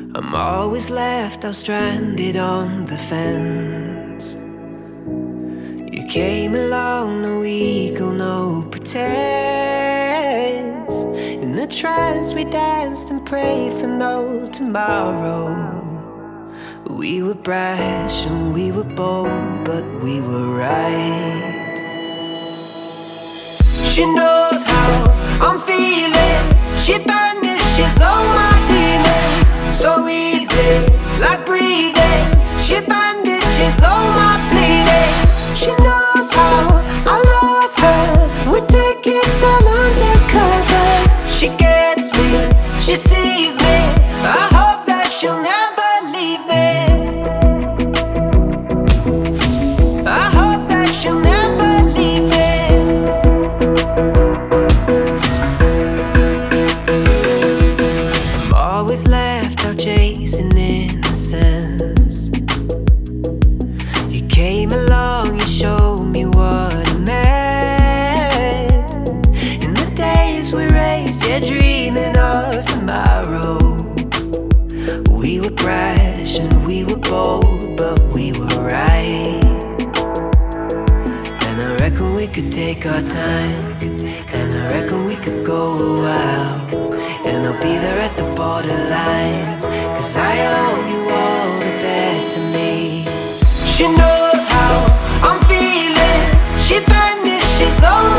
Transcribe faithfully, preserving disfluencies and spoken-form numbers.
I'm always left out stranded on the fence. You came along, no ego, no pretense. In the trance we danced and prayed for no tomorrow. We were brash and we were bold, but we were right. She knows how I'm feeling. She banishes all my demons. So easy, like breathing. She bandages all my bleeding. She knows how I love her. We take it all undercover. She gets me, she sees me. I hope that she'll never leave me. I hope that she'll never leave me. I'm always left out chasing innocence. You came along, you showed me what it meant. In the days we raced, yeah, dreaming of tomorrow. We were brash and we were bold, but we were right. And I reckon we could take our time, and I reckon we could go a while. And I'll be there at the borderline, cause I owe you all the best of me. She knows how I'm feeling. She banishes all